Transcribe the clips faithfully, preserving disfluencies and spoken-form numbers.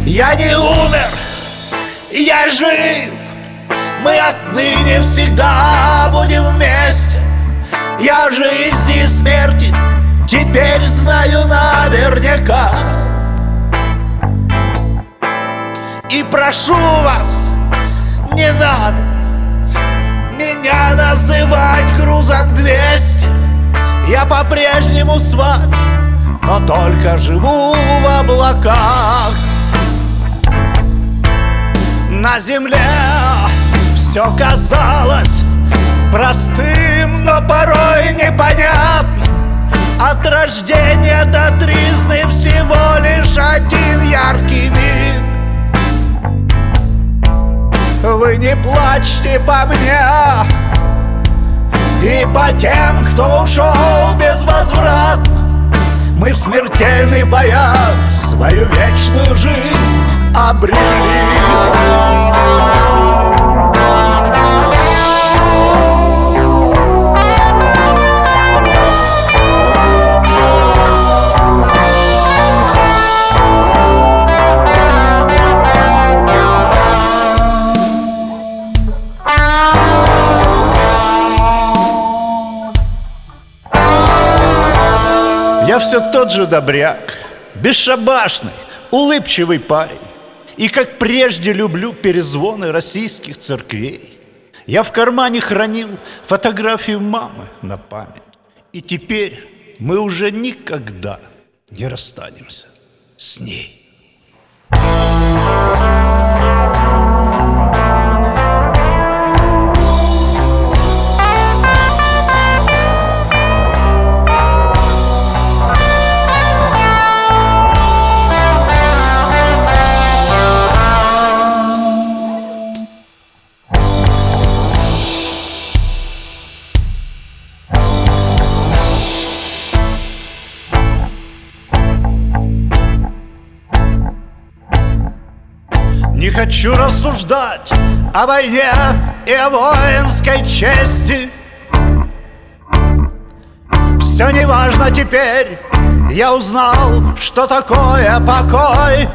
Я не умер, я жив. Мы отныне всегда будем вместе. Я жизни и смерти теперь знаю наверняка. И прошу вас, не надо меня называть грузом двести. Я по-прежнему с вами, но только живу в облаках. На земле все казалось простым, но порой непонятным. От рождения до тризны всего лишь один яркий миг. Вы не плачьте по мне и по тем, кто ушел безвозвратно. Мы в смертельных боях свою вечную жизнь обрели. Я все тот же добряк, бесшабашный, улыбчивый парень. И как прежде люблю перезвоны российских церквей. Я в кармане хранил фотографию мамы на память. И теперь мы уже никогда не расстанемся с ней. Не хочу рассуждать о войне и о воинской чести. Все неважно теперь, я узнал, что такое покой.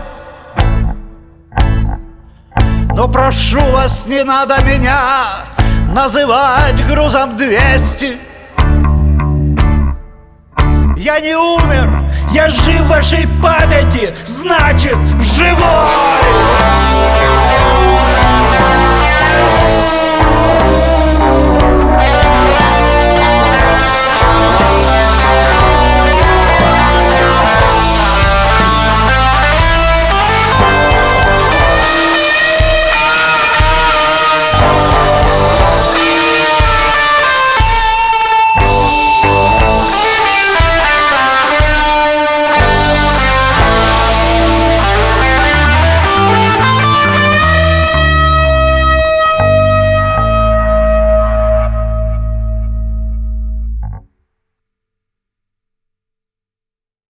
Но прошу вас, не надо меня называть грузом двести. Я не умер, я жив в вашей памяти, значит, живой!